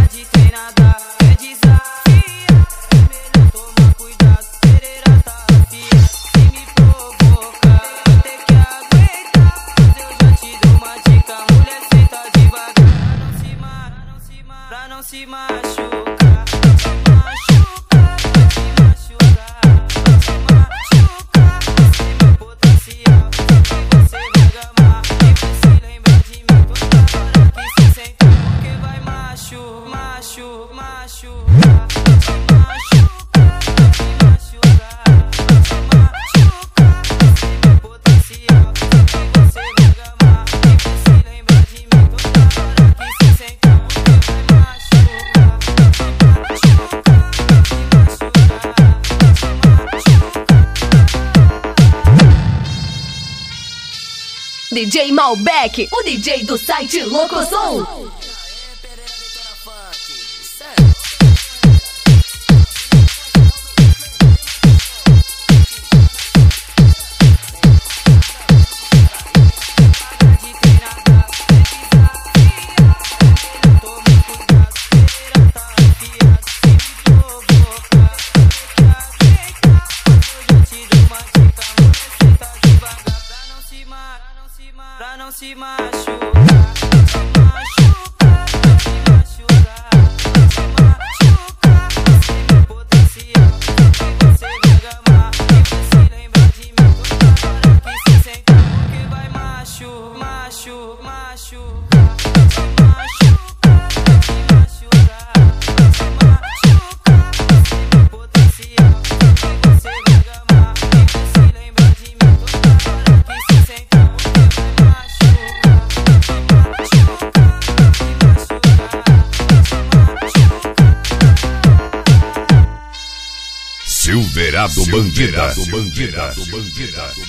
de treinada, quer desafiar, é melhor tomar cuidado, pereira tá afiada. Se me provocar, vai ter que aguentar, mas eu já te dou uma dica, mulher senta devagar, pra não se machucar, se machucar, sem meu potencial, que você vai gamar, e vai se lembrar de mim toda hora que se sentar, porque vai machucar, se machucar, sem meu potencial, que você vai gamar, e vai se lembrar de mim toda hora que se sentar, porque vai machucar. DJ Malbec, o DJ do site Locosom. Pra não se machucar, sem meu potencial, que você vai gamar, e vai se lembrar de mim toda hora que se sentar, porque vai machucar, sem meu potencial, que você vai gamar, e vai se lembrar de mim toda hora que se sentar, porque vai Silverado Bandida.